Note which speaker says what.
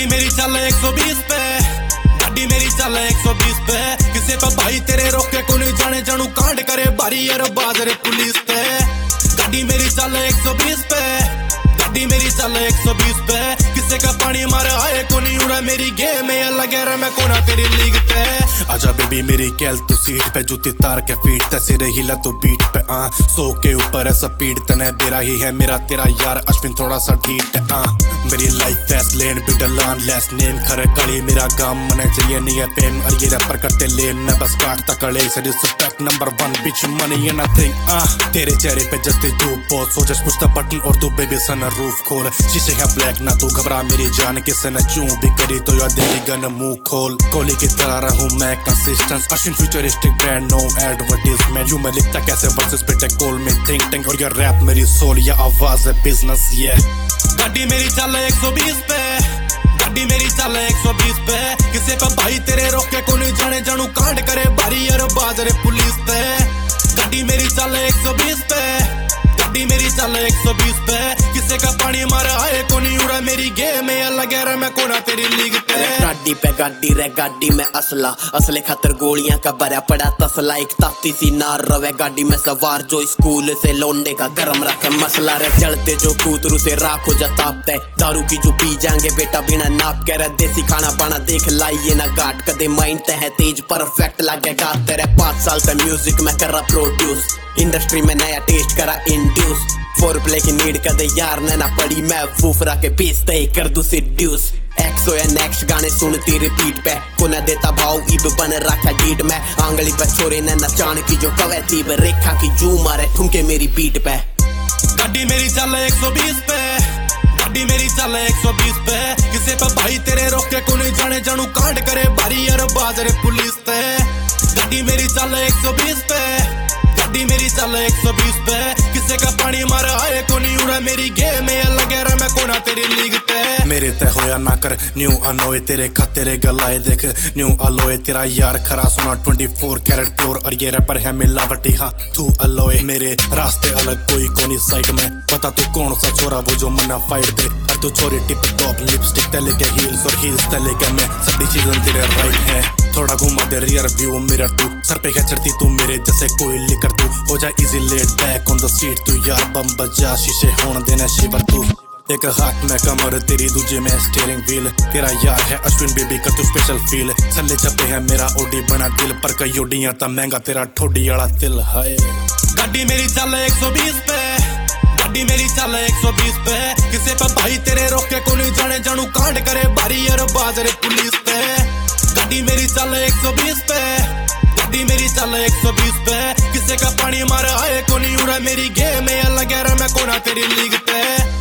Speaker 1: गाड़ी मेरी चल 120 पे, गाड़ी मेरी चल 120 पे। किसे पे भाई तेरे रोके को नहीं जाने जानू कांड करे बारी यार बाजरे पुलिस पे। गाड़ी मेरी चल 120 पे, गाड़ी मेरी चल 120 पे। किसे का पानी मारे आए को नहीं उड़ा मेरी गेम है अलग है मैं कोना तेरी लीग पे। आजा बेबी मेरी कैल तू सीट पे, जूती तार के फीट तैसे रही ला तू बीट पे। सो के ऊपर है स्पीड तने बेरा ही है मेरा तेरा यार अश्विन थोड़ा सा ढीट है। मेरी लाइफ फैस्ट लेन बिडलान लेस नेम खरे कड़ी मेरा गाम मने चाहिए नहीं है पेन और ये रैपर करते लेन मैं बस काटता कड़े से respect number 1 bitch money and nothing. तेरे चेहरे पे जस्ते धूप बहुत सोच पुश द बटन और तू बेबी सन रूफ खोल। शीशे है ब्लैक ना तू घबरा मेरी जान किसे न चूं भी करी तो याद देगी गन मुंह खोल। कोहली की तरह रहूं मैं consistent Ashwin futuristic brand no advertisement. You मैं लिखता कैसे वर्सेस पे टेकोल में थिंक टैंक और ये रैप मेरी सोल या आवाज है बिजनेस ये। गाड़ी मेरी चल 120 पे, गाड़ी मेरी चल 120 पे। किसे पे भाई तेरे रोके को नहीं जाने जानू कांड करे बारी यार बाजरे पुलिस पे। गाड़ी मेरी चल 120 पे, गाड़ी मेरी चल 120 पे। किसे का पानी मारे आए को नहीं उड़ा मेरी गेम है अलग है मैं कोना तेरी लीग पे।
Speaker 2: गाड़ी पे गाड़ी रे गाड़ी में असले खातर गोलियां का भरा पड़ा तसला। एक ताती सी नार रवे गाड़ी में सवार जो स्कूल से लौंडे का गरम रखे मसला रे। जलते जो कूतरू से राख हो जाते दारू की जो पी जाएंगे बेटा बिना नाप के रे। देसी खाना पाना देख लाइए ना गाट कदे माइंड है तेज परफेक्ट लगेगा तेरे। 5 साल से म्यूजिक में कर रहा प्रोड्यूस इंडस्ट्री में नया टेस्ट करा इंड्यूस। फोर प्ले की नीड कदे यार ने ना पड़ी मैं वूफरा के पीस ते कर दूं सिड्यूस। एक्सो या नेक्स्ट गाने सुनती रिपीट पे को न देता भाव इब बन रखा डीट में। आंगली पे छोरे ने नचान की जो कवे थी रेखा की जू मारे ठुमके मेरी बीट पे।
Speaker 1: गाड़ी मेरी चल 120 पे, गाड़ी मेरी चल 120 पे। किसे पे भाई तेरे रोके को नहीं जाने जानू कांड करे बारी यार बाजरे पुलिस पे। गाड़ी मेरी चल 120 पे, गाड़ी मेरी चल 120 पे। किसे का पानी मारे आए को नहीं उड़ा मेरी गेम है अलग है मैं कोना तेरी लीग पे। मेरे तय होया ना कर न्यू अलोए तेरे खातेरे गलाए देख न्यू अलोए तेरा यार खरा सुना 24 कैरेट प्योर और ये रैपर है मिलावटी। हाँ तू अलोए मेरे रास्ते अलग कोई कोनी साइड में पता तू कौन सा छोरा वो जो मना फाइट दे। और तू छोरी टिप टॉप लिपस्टिक तले के हील्स और हील्स तले के मैं सभी चीजें तेरे राइट है। थोड़ा घुमा दे रियर व्यू मिरर तू सर पे क्या चढ़ती तू मेरे जैसे कोई लिकर तू हो जा easy let back on the seat तू यार बम बजा शीशे होने देना शिवर तू। एक हाथ में कमर तेरी दूजे में स्टीयरिंग व्हील तेरा यार है अश्विन बेबी का तू स्पेशल फील। सल्ले छपे है मेरा ओडी बना दिल पर कई ओडियां ता महंगा तेरा ठोडी वाला तिल है। गाड़ी मेरी चल 120 पे, गाड़ी मेरी चल 120 पे। किसे पे भाई तेरे रोके को नहीं जाने जानू कांड करे बारी यार बाजरे पुलिस पे। गाड़ी मेरी चल 120 पे, गाड़ी मेरी चल 120 पे। किसे का पानी मारे आए को नहीं उड़ा मेरी गेम है अलग है मैं कोना तेरी लीग पे।